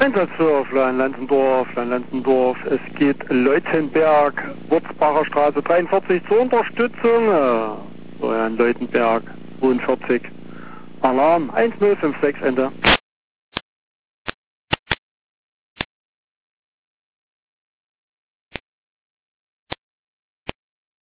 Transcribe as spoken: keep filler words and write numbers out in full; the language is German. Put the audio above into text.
Einsatz für Lenzendorf, Lenzendorf. Es geht Leutenberg, Wurzbacher Straße dreiundvierzig zur Unterstützung. So, ja, Leutenberg zweiundvierzig. Alarm eins null fünf sechs, Ende.